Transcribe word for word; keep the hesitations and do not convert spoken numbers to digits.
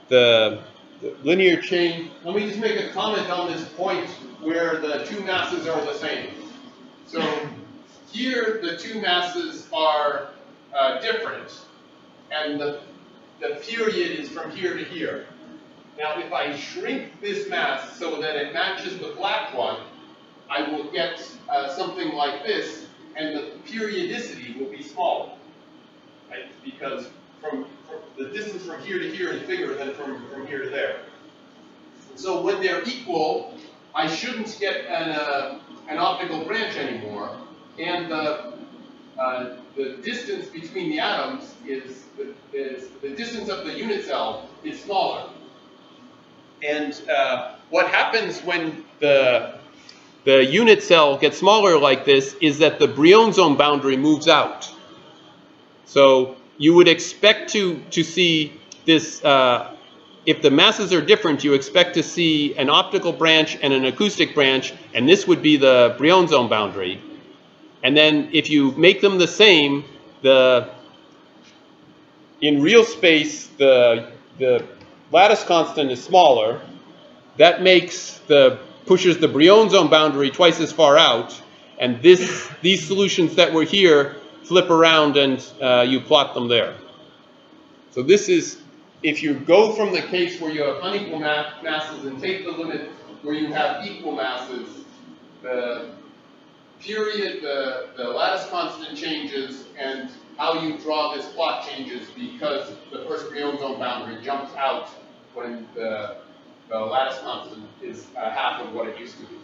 the, the linear chain. Let me just make a comment on this point where the two masses are the same. So here the two masses are uh, different, and the, the period is from here to here. Now if I shrink this mass so that it matches the black one, I will get uh, something like this, and the periodicity will be smaller, right? Because from, from the distance from here to here is bigger than from, from here to there. So when they're equal, I shouldn't get an, uh, an optical branch anymore, and the, uh, the distance between the atoms is, is, the distance of the unit cell is smaller. And uh, what happens when the, the unit cell gets smaller like this is that the Brion zone boundary moves out. So you would expect to, to see this, uh, if the masses are different, you expect to see an optical branch and an acoustic branch, and this would be the Brion zone boundary. And then if you make them the same, the in real space, the, the lattice constant is smaller. That makes the, pushes the Brion zone boundary twice as far out, and this, these solutions that were here flip around and uh, you plot them there. So this is, if you go from the case where you have unequal ma masses and take the limit where you have equal masses, the period, the, the lattice constant changes, and how you draw this plot changes because the first Brion zone boundary jumps out when the, the lattice constant is uh, half of what it used to be.